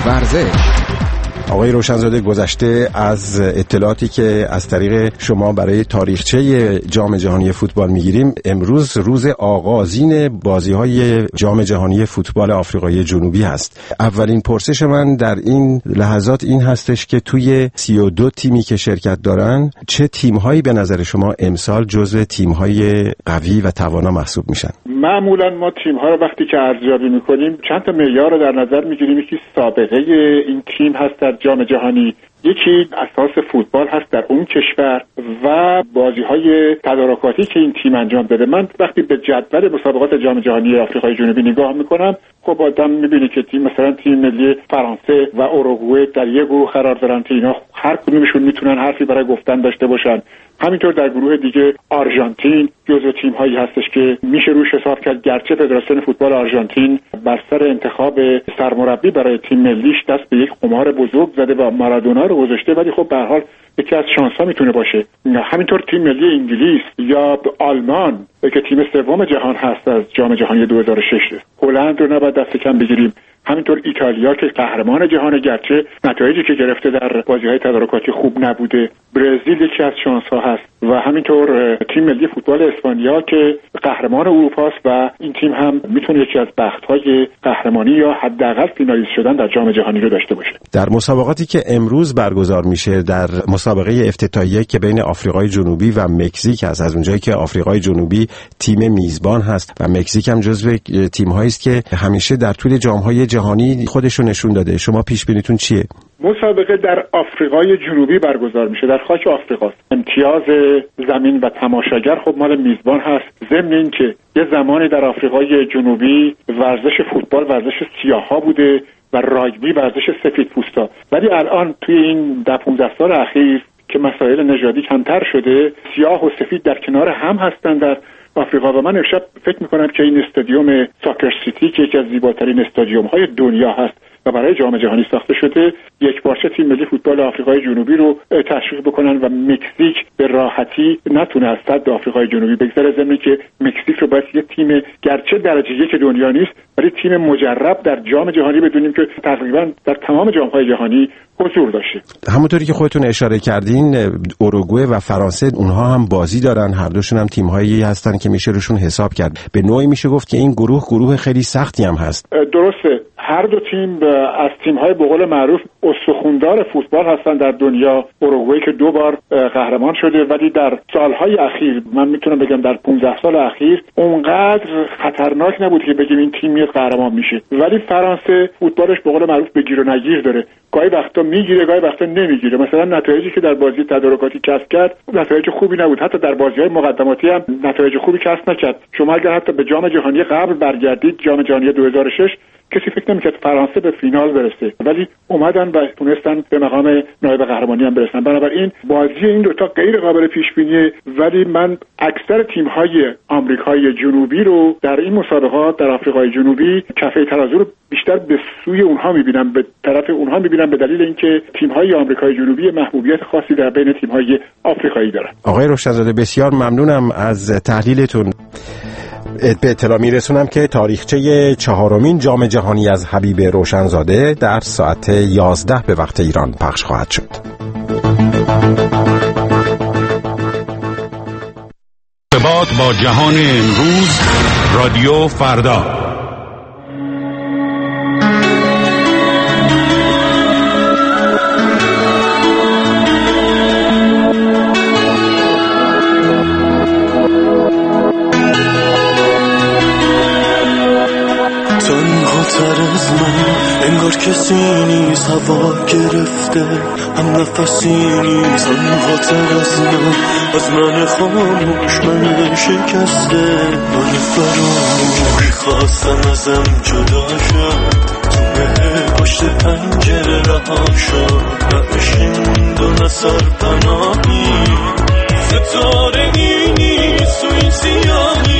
ورزش. آقای روشنزاده، گذشته از اطلاعاتی که از طریق شما برای تاریخچه جام جهانی فوتبال میگیریم، امروز روز آغازین بازی‌های جام جهانی فوتبال آفریقای جنوبی هست. اولین پرسش من در این لحظات این هستش که توی 32 تیمی که شرکت دارن، چه تیم‌هایی به نظر شما امسال جزو تیم‌های قوی و توانا محسوب میشن؟ معمولا ما تیم‌ها رو وقتی که ارزیابی می‌کنیم چند تا معیار رو در نظر می‌گیریم. یکی سابقه این تیم هست در جام جهانی، یکی اساس فوتبال هست در اون کشور و بازی‌های تدارکاتی که این تیم انجام داده. من وقتی به جدول مسابقات جام جهانی آفریقای جنوبی نگاه می‌کنم، خب آدم می‌بینه که مثلا تیم ملی فرانسه و اوروگوئه در یک گروه قرار دارن که اینا هر کدومشون میتونن حرفی برای گفتن داشته باشن. همینطور در گروه دیگه آرژانتین جزو تیم‌هایی هستش که میشه روش حساب کرد، گرچه فدراسیون فوتبال آرژانتین بر سر انتخاب سرمربی برای تیم ملیش دست به یک قمار بزرگ زده و مارادونا رو گذاشته، ولی خب به هر حال یکی از شانس‌ها میتونه باشه. همینطور تیم ملی انگلیس یا آلمان که تیم سوم جهان هست از جام جهانی 2006، هلند رو نباید دست کم بگیریم. همینطور ایتالیا که قهرمان جهان، گرچه نتایجی که گرفته در بازی‌های تدارکاتی خوب نبوده. برزیل یکی از شانس‌ها هست و همینطور تیم ملی فوتبال اسپانیا که قهرمان اروپا است و این تیم هم میتونه یکی از بخت‌های قهرمانی یا حداقل فینالیست شدن در جام جهانی رو داشته باشه. در مسابقاتی که امروز برگزار میشه، در مسابقه افتتاحیه که بین آفریقای جنوبی و مکزیک است، از اونجایی که آفریقای جنوبی تیم میزبان هست و مکزیک هم جزو تیم‌هایی است که همیشه در طول جام‌های جهانی خودش رو نشون داده، شما پیش بینیتون چیه؟ مسابقه در آفریقای جنوبی برگزار میشه، در خاک آفریقاست. امتیاز زمین و تماشاگر خب مال میزبان هست. ضمن این که یه زمانی در آفریقای جنوبی ورزش فوتبال ورزش سیاها بوده و راگبی ورزش سفیدپوستا، ولی الان توی این 10-15 سال اخیر که مسائل نژادی کمتر شده، سیاه و سفید در کنار هم هستن در آفریقا. و من امشب فکر میکنم که این استادیوم ساکر سیتی که یکی از زیباترین استادیوم‌های دنیا هست و برای جام جهانی ساخته شده، یک پارچه تیم ملی فوتبال آفریقای جنوبی رو تشویق بکنن و مکزیک به راحتی نتونه از صد آفریقای جنوبی بگذره، ضمن که مکزیک رو باید یه تیم گرچه درجه یک دنیا نیست ولی تیم مجرب در جام جهانی بدونیم که تقریبا در تمام جام‌های جهانی حضور داشته. همونطوری که خودتون اشاره کردین، اوروگوئه و فرانسه اونها هم بازی دارن، هر دوشون هم تیم‌هایی هستن که میشه روشون حساب کرد. به نوعی میشه گفت که این گروه خیلی سختی هم هست. درسته، هر دو تیم از تیم‌های به قول معروف استخوندار فوتبال هستن در دنیا. اوروگوئه که 2 بار قهرمان شده، ولی در سالهای اخیر، من میتونم بگم در 15 سال اخیر، اونقدر خطرناک نبود که بگیم این تیم میاد قهرمان میشه. ولی فرانسه فوتبالش به قول معروف بگیر و نگیر داره، گاهی وقتا میگیره گاهی وقتا نمیگیره. مثلا نتایجی که در بازی تدارکاتی کسب کرد نتایج خوبی نبود، حتی در بازی‌های مقدماتی هم نتایج خوبی کسب نکرد. شما اگر حتی به جام جهانی قبل برگردید، جام جهانی 2006، کسی فکر نمی‌کرد فرانسه به فینال برسه، ولی اومدن و تونستن به مقام نایب قهرمانی هم برسن. بنابراین بازی این دوتا غیر قابل پیش بینیه، ولی من اکثر تیم‌های آمریکای جنوبی رو در این مسابقات در آفریقای جنوبی کفه ترازو رو بیشتر به سوی اونها می‌بینم، به طرف اونها می‌بینم، به دلیل اینکه تیم‌های آمریکای جنوبی محبوبیت خاصی در بین تیم‌های آفریقایی دارن. آقای روشنزاده بسیار ممنونم از تحلیلتون. به اطلاع میرسونم که تاریخچه 4مین جام جهانی از حبیب روشنزاده در ساعت 11 به وقت ایران پخش خواهد شد. ارتباط با جهان امروز، رادیو فردا. انگار کسی نیست، هوا گرفته، هم نفسی نیست، تنها تر از من خاموش، من شکسته، من فراموش خواستم ازم جدا شد، تو به پشت پنجره رها شد، نه اشین و نه سرپناهی، ستاره نیست و این سیاهی.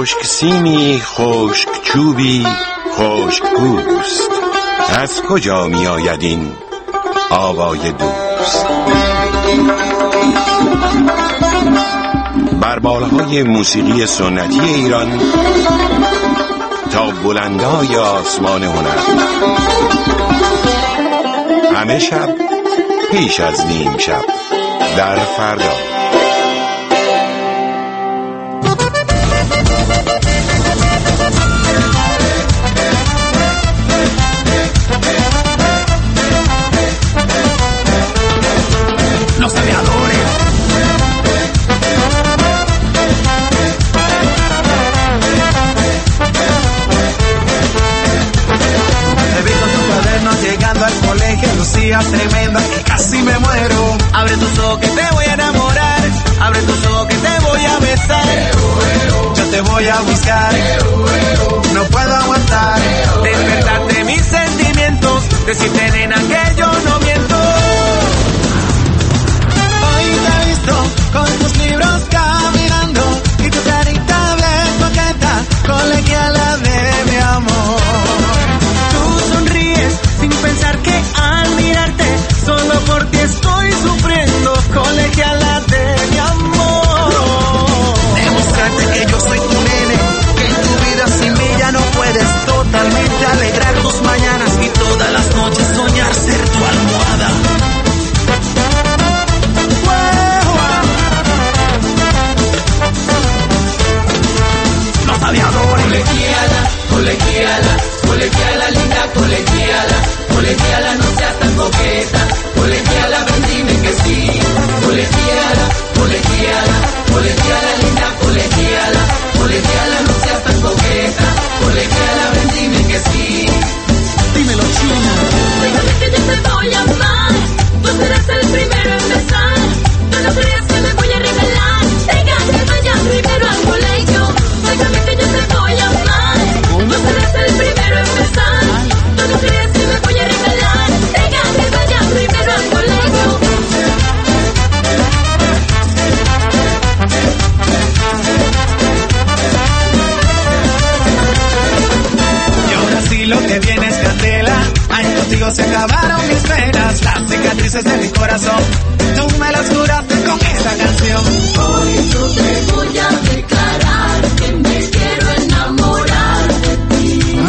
خشک سیمی، خشک چوبی، خشک پوست. از کجا می آید این آوای دوست؟ بر بالهای موسیقی سنتی ایران تا بلندای آسمان هنر، همه شب پیش از نیم شب در فردا. Los aviadores. Te vi con tu cuaderno llegando al colegio, lucías tremenda que casi me muero. Abre tus ojos que te voy a enamorar, abre tus ojos que te voy a besar. Yo te voy a buscar, no puedo aguantar. Despertarte mis sentimientos, decirte nena que yo no miento. Con tus libros caminando y tu carita bien coqueta, colegiala de mi amor. Tú sonríes sin pensar que al mirarte solo por ti estoy sufriendo, colegiala de mi amor. Demostrarte que yo soy tu nene, que en tu vida sin mí ya no puedes, totalmente alegrar tus mañanas y todas las noches soñar ser tu almohada. Colegiala, colegiala, colegiala, linda, colegiala, colegiala, no seas tan coqueta, colegiala, ven dime que sí, colegiala, colegiala, colegiala, linda, colegiala, colegiala, no seas tan coqueta, colegiala, ven dime que sí. Dímelo, china. Déjame que yo te voy a amar, tú serás el primero en besar, tú no creas que me voy a regalar, déjame vaya primero al colegio. Déjame que yo te voy a amar, tú serás el primero en besar, tú no creas que me voy a regalar, déjame vaya primero al colegio. Y ahora sí lo que viene es candela, ay contigo se acabaron mis penas, las cicatrices de mi corazón, tú me las curaste con esta canción. Hoy yo te voy a declarar que me quiero enamorar de ti.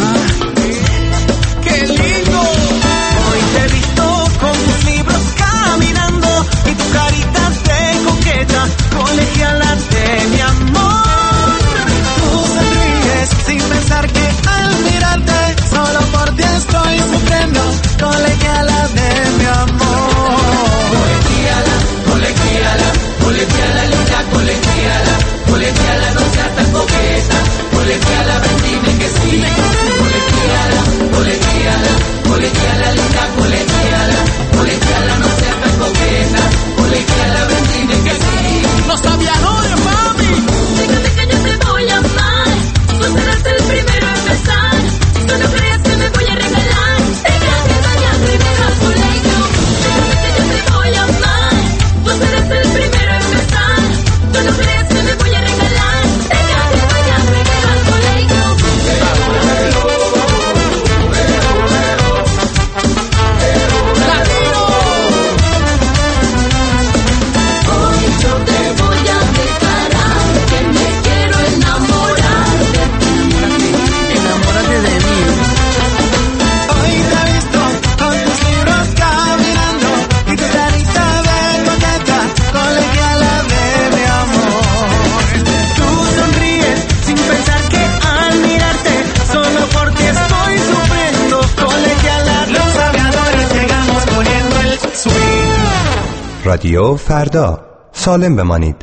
¡Qué lindo! Hoy te he visto con tus libros caminando y tu carita de coqueta, colegiala de mi amor. Tú sonríes sin pensar que al mirarte solo por ti estoy sufriendo, colegiala de mi amor. Colegiala, colegiala, colegiala, linda, colegiala, colegiala, no seas tan coqueta, colegiala, ven dime que sí, colegiala, colegiala, colegiala, linda, colegiala, colegiala, no seas tan coqueta, colegiala, ven dime que sí. Los aviadores, mami. Fíjate que yo te voy a amar, tú serás el primero en besar, tú no creas que me voy a regalar, déjame que vaya primero al colegio. Fíjate que yo te voy a amar, tú serás el primero en besar, tú no creas que me voy a regalar, déjame que vaya primero al colegio. ¡Latino! Hoy yo te voy a declarar que me quiero enamorar de ti. Enamórate de mí. Hoy te he visto con tus libros caminando y tu carita de coqueta, colegiala de mi amor. Tú sonríes sin pensar que al mirarte solo por ti estoy sufriendo, colegiala. Los aviadores llegamos poniendo el swing. رادیو فردا، سالم بمانید.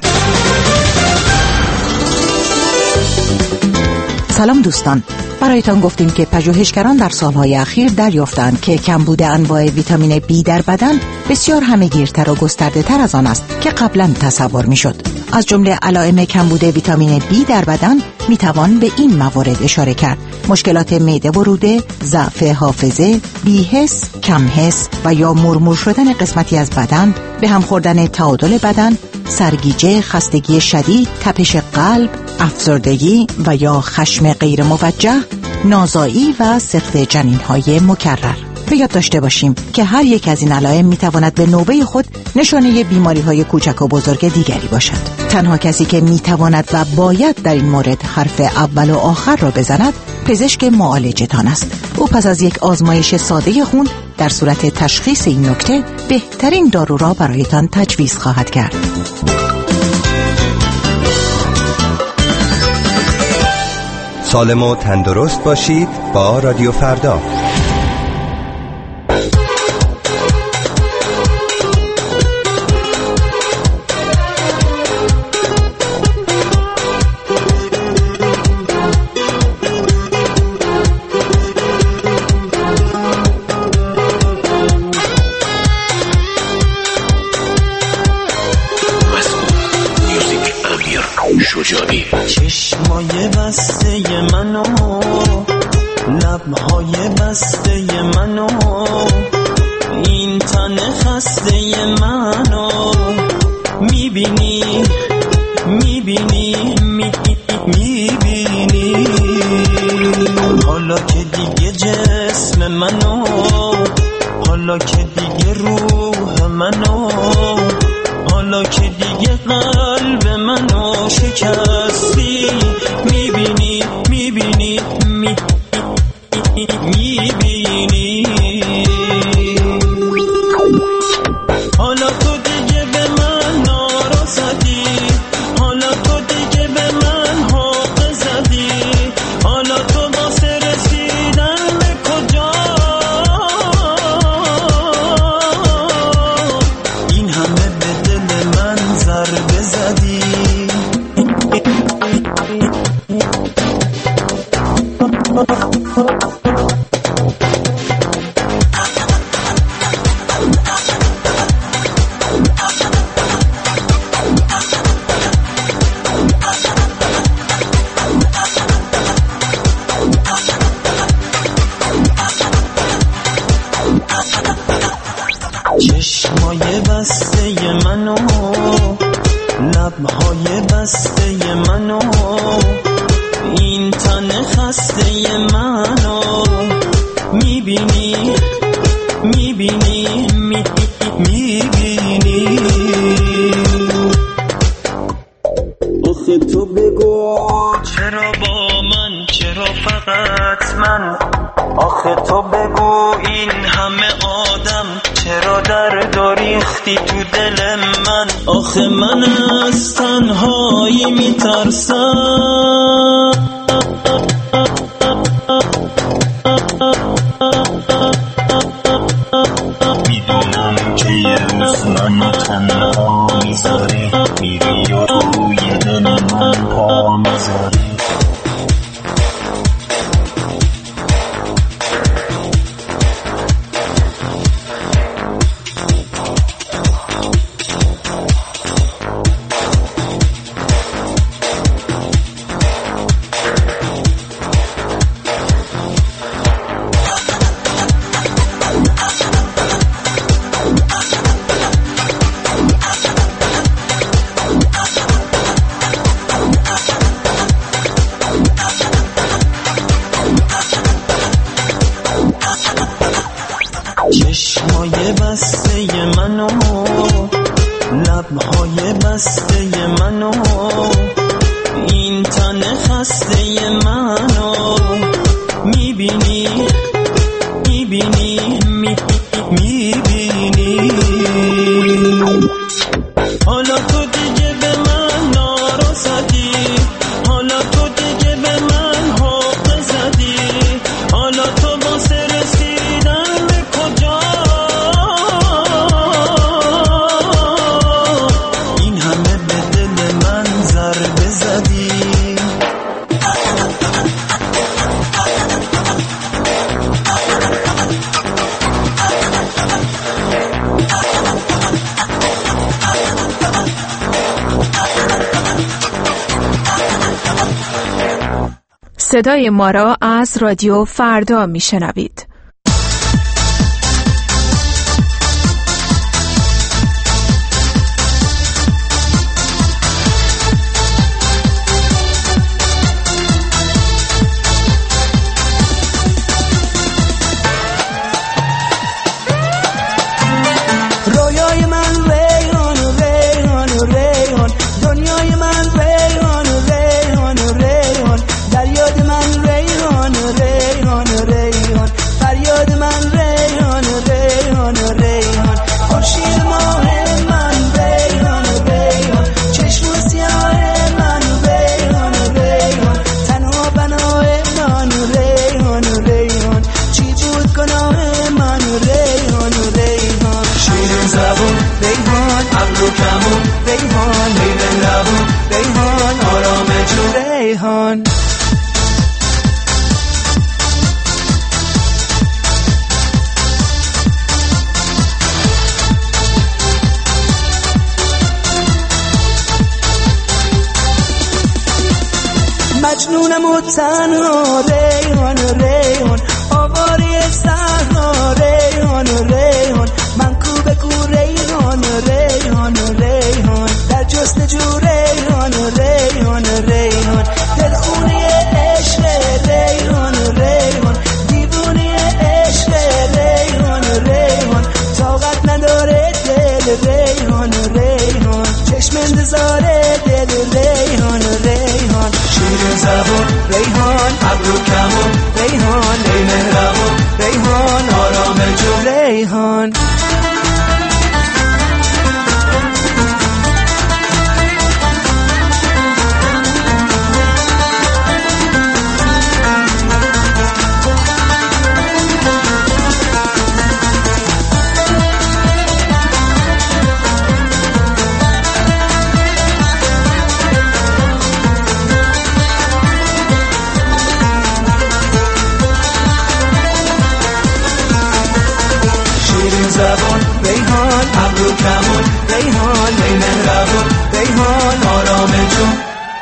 سلام دوستان، برایتان گفتیم که پژوهشگران در سالهای اخیر دریافتند که کمبود انواع ویتامین B در بدن بسیار همه‌گیرتر و گسترده‌تر از آن است که قبلا تصور می‌شد. از جمله علائم کمبود ویتامین B در بدن میتوان به این موارد اشاره کرد: مشکلات معده و روده، ضعف حافظه، بی‌حس، کم حس و یا مرمور شدن قسمتی از بدن، به هم خوردن تعادل بدن، سرگیجه، خستگی شدید، تپش قلب، افسردگی و یا خشم غیر موجه، نازایی و سقط جنین‌های مکرر. به یاد داشته باشیم که هر یک از این علائم میتواند به نوبه خود نشانه بیماری‌های کوچک و بزرگ دیگری باشد. تنها کسی که میتواند و باید در این مورد حرف اول و آخر را بزند پزشک معالجتان است. او پس از یک آزمایش ساده خون در صورت تشخیص این نکته بهترین دارو را برایتان تجویز خواهد کرد. سالم و تندرست باشید با رادیو فردا. چشمای بسته منو، لبهای بسته منو، این تن خسته منو میبینی میبینی میبینی، حالا که دیگه جسم منو، حالا که دیگه روح منو، حالا که دیگه قلب منو شکستی، میبینی میبینی میبینی، حالا تو دیگه به من نارسدی، حالا تو دیگه به من حق زدی، حالا تو واسه رسیدن به کجا این همه به دل من ضربه زدی. چشمای بسته منو، لبهای بسته منو، این تن خسته منو میبینی میبینی میبینی، آخه تو بگو چرا با من، چرا فقط من، آخه تو بگو این همه آدم چرا درد و ریختی تو دل من، آخه من از تنهایی میترسم، میدونم که یه روز منو تنها میذاری، میری و روی دل من پا میذاری. چشمای بسته منو، لبهای بسته منو، این تن خسته منو میبینی میبینی میبینی، حالا تو دیگه به من نارسدی، حالا تو دیگه به من حق زدی، حالا تو واسه رسیدن به کجا این همه به دل من ضربه زدی. صدای ما را از رادیو فردا میشنوید. ریحان. مجنونم و تنها ریحان ریحان، آواری صحرا ریحان ریحان، من کو به کو ریحان ریحان ریحان، در جستجو ریحان ریحان ریحان، دلخونی عشق ریحان ریحان، دیوونی عشق ریحان ریحان، طاقت نداره دل ریحان ریحان، چشم انتظار دل ریحان ریحان، شیر زبون ریحان، ابرو کمون ریحان، ای مهربون ریحان، آرام جو ریحان. زبان ریحان، ابرو کمون ریحان، ای مهربون ریحان، آرام جون.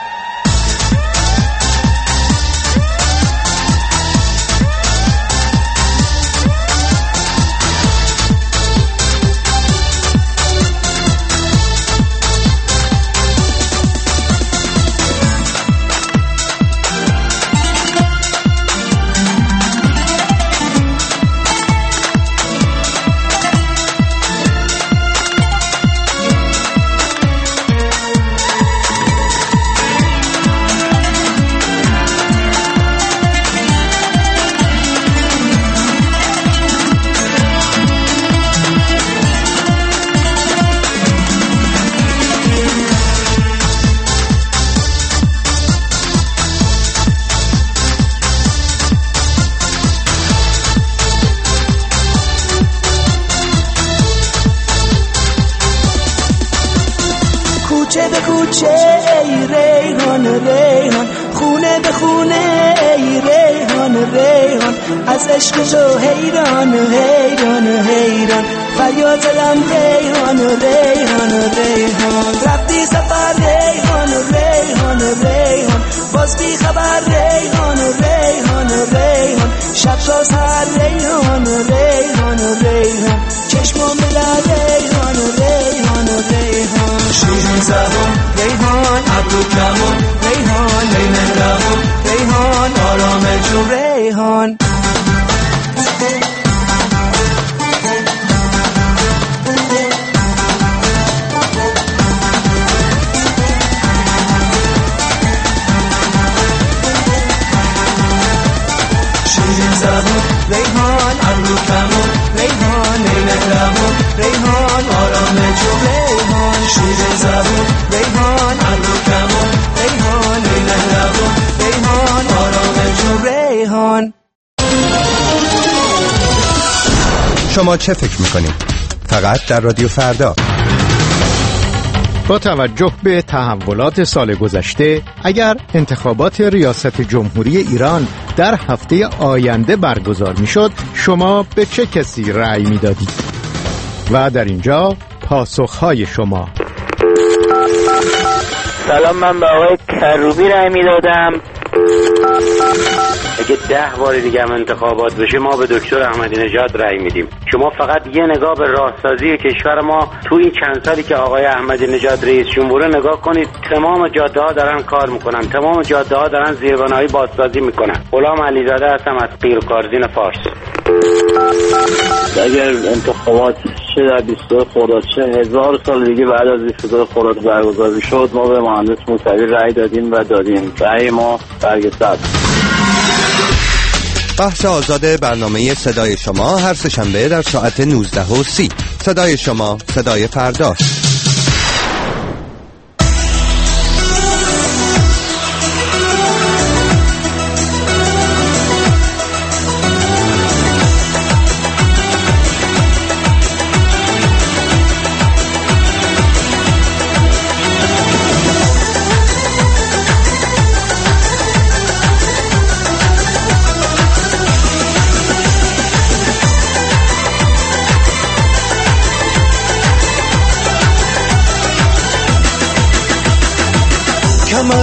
کوچه به کوچه ای ریحان ریحان، خونه به خونه ای ریحان ریحان، از عشق تو حیران حیران حیران، فریاد زدم ریحان ریحان ریحان، رفتی سفر ریحان ریحان ریحان، باز بی خبر ریحان ریحان ریحان، شب تا سحر ریحان ریحان ریحان، چشمم به در ریحان ریحان ریحان، شیرین زبان ریحان، ابرو کمون ریحان، ای مهربون ریحان، آرام جون ریحان. شیرین زبان ریحان، ابرو کمون ریحان، ای مهربون ریحان، آرام جون ریحان، شیرین زبان ریحان، ابرو کمون ریحان، ای مهربون ریحان، آرام جون ریحان. شما چه فکر میکنید؟ فقط در رادیو فردا. با توجه به تحولات سال گذشته، اگر انتخابات ریاست جمهوری ایران در هفته آینده برگزار میشد، شما به چه کسی رأی میدادید؟ و در اینجا پاسخهای شما. سلام، من به آقای کروبی رأی میدادم. اگه 10 بار دیگه هم انتخابات بشه ما به دکتر احمدی نژاد رأی میدیم. شما فقط یه نگاه به راهسازی کشور ما تو این چند سالی که آقای احمدی نژاد رئیس جمهوره نگاه کنید. تمام جاده ها دارن کار میکنن، تمام جاده ها دارن زیربنایی بازسازی میکنن. غلام علیزاده هستم از قیرکارزین فارس. اگر انتخابات چه در 22 خرداد چه 1000 سال دیگه بعد از 22 خرداد برگزار شد، ما به مهندس موسوی رأی دادیم و دادیم. رأی ما برگزار. بحث آزاد برنامه صدای شما هر سه‌شنبه در ساعت 19:30. صدای شما، صدای فردا.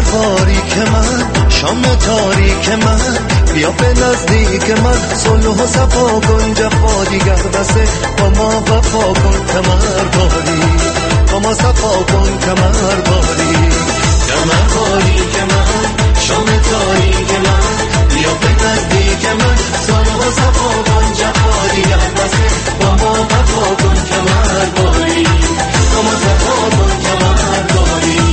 باریک من، شام تاریک من، بیا به نزدیک من، صلح و صفا کن، جفا دیگر بسه، با ما وفا کن کمر باری، با ما صفا کن کمر باری، کمر باریک من، شام تاریک من، بیا به نزدیک من، صلح و صفا کن، جفا دیگر بسه، با ما وفا کن کمر باری، با ما صفا کن کمر باری.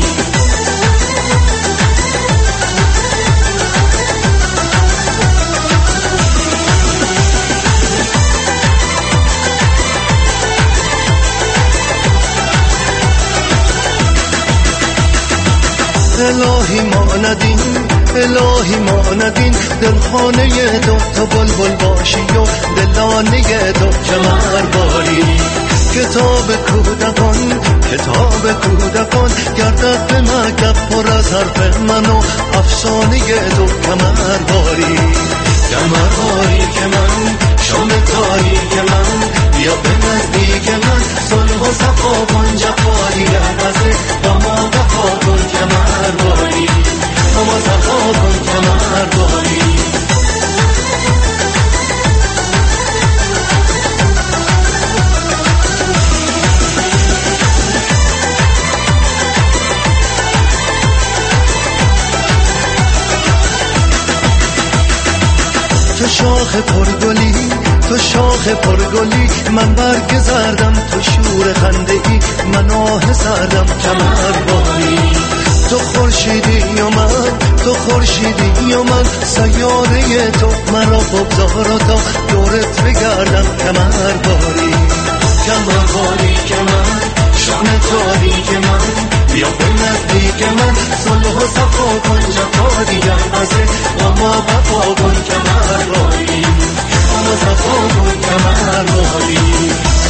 الهی ما ندین، الهی ما ندین، دلخانه تو بلبل باشی و دلانه تو کمر باری. کتاب کودکان، کتاب کودکان، گردد به مکتب پر از حرف من و افسانه تو کمر باری، کمر باری که من، شام تاریک من، بیا به نزدیک من، صلح و صفا کن، جفا دیگر بسه، با ما وفا کن کمر باری، با ما صفا کن کمر باری. تو شاخ پرگلی، تو شاخ پرگلی، من برگ زردم، تو شور خنده ای، من آه سردم کمر باری. تو خورشیدی و من، تو خورشیدی و من، سیاره تو مرا بگذار و تا دورت بگردم کمر باری، کمر باری که من، شام تاریک من، بیا به نزدیک من، صلح و صفا کن، جفا دیگر بسه، با ما وفا کن کمر باری، با ما صفا کن کمر باری.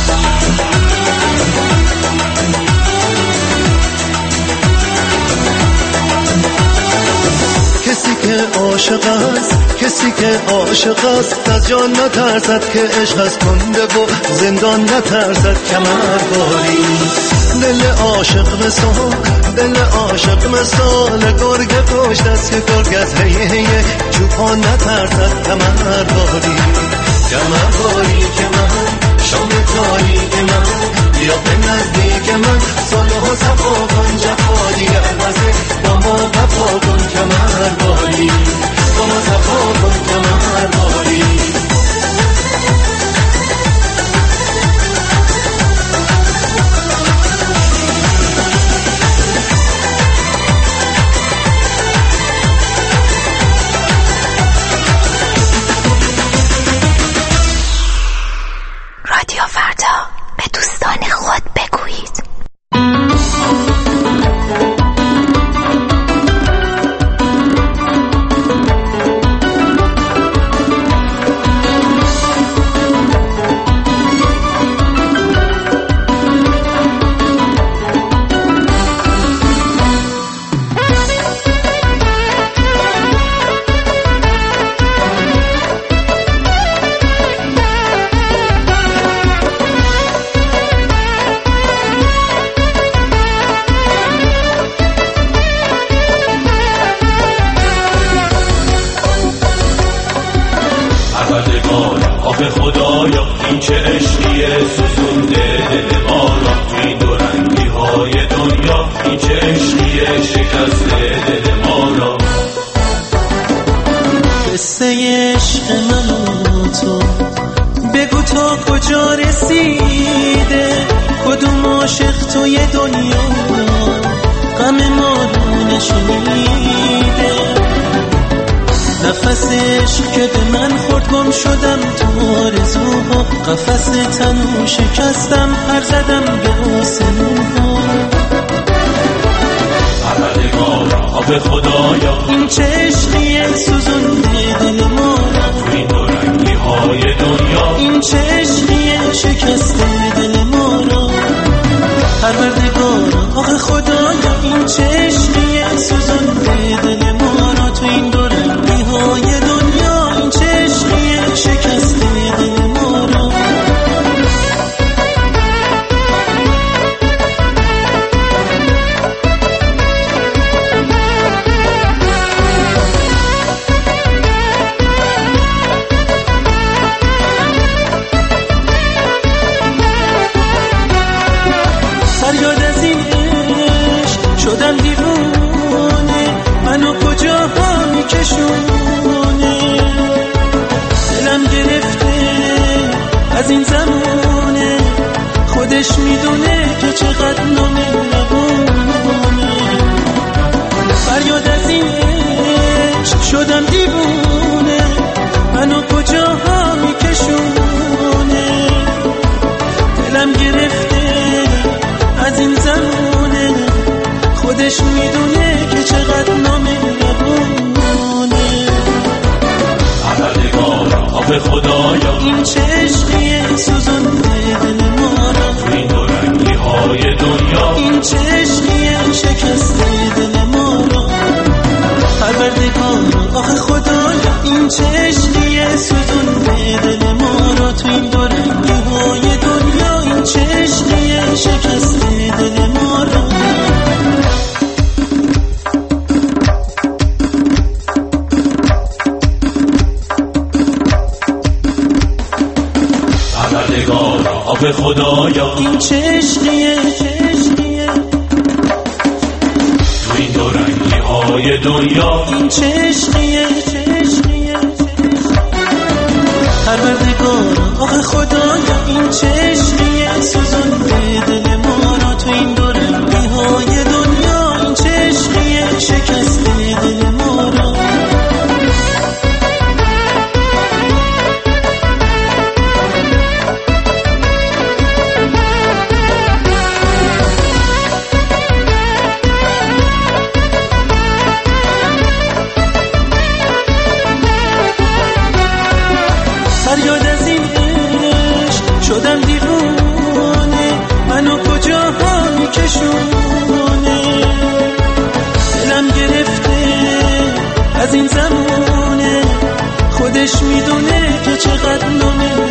کسی که عاشق است، کسی که عاشق است، از جان نترسد که عشق از کنده و زندان نترسد کمر باری. دل عاشق مثال، دل عاشق مثال، گرگ پشت است که گرگ از هیه چوپان نترسد کمر باری، کمر باری که من، شام تاریک من، بیا به نزدیک من، صلح و صفا کن، جفا دیگر بسه، با ما وفا کن کمر باری، با ما صفا کن کمر باری. رادیو فردا، به دوستان خود بگویید. آخه خدایا این چه عشقیه سوزونده دل ما را، تو این دو رنگی های دنیا این چه عشقیه شکسته دل ما را. قصه عشق من و تو بگو تا کجا رسیده، کدوم عاشق توی دنیا غم ما رو نشنیده. نفس عشق که به من خورد گم شدم تو آرزوها، قفس تنو شکستم پر زدم به آسمونها. پروردگارا به خدایا این چه عشقیه سوزونده دل ما را، تو این دو رنگی های دنیا این چه عشقیه شکسته دل ما را. پروردگارا آخه خدایا این چه عشقیه سوزونده دل ما را، تو این دو رنگی های دنیا این چه عشقیه شکسته دل ما را. آخه خدایا این چه عشقیه تو این دو رنگی های دنیا این چه عشقیه پروردگار آخه خدایا این چه عشقیه سوزونده دل ما را تو این دو رنگی های دنیا این چه عشقیه شکسته دل ما را فریاد از این عشق شدم دیوانه منو کجاها میکشونه دلم گرفته از این زمانه خودش میدونه که چقدر نونه